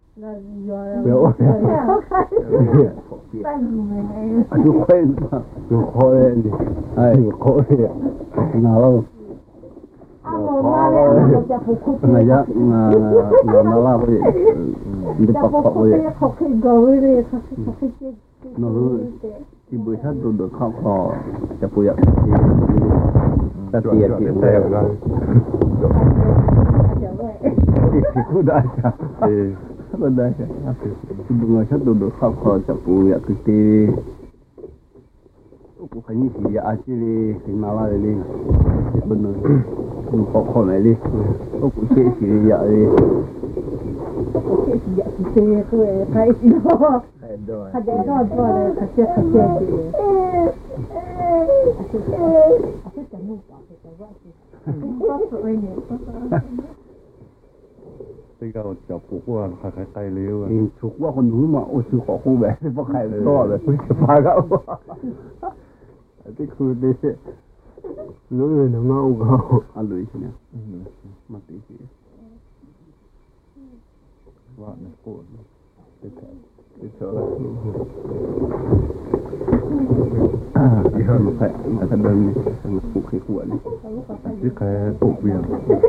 biểu chú quên chú khó lên đi ai khó lên nào đâu này giá nó là cái gì đi bọc bọc vậy nó thì bữa sát được khóc còจะปุยตะเกียบที่แตกแล้วที่กูได้จ้ะก็ได้จ้ะคือดูชัดดูขอบคอจะปุยคือที่กูขยี้สีอาชีพสิ่งน่ารักเลยที่คนนึงกูขอคนไหนดิกูเชี่ยสียาเลยที่เราจับผูกว่าขายไก่เลี้ยวถูกว่าคนนู้นมาโอ้ซื้อของคู่แบบเพราะใครก็เลยไม่จะพาเขาที่คือดีรู้เลยนะเงาอะไรใช่ไหมมาตีสิว่าเนี่ยโกรธไปเถอะที่เขาใส่มาทำเดินนี่ผูกให้ขวดนี่ที่ใครผูกเบี้ย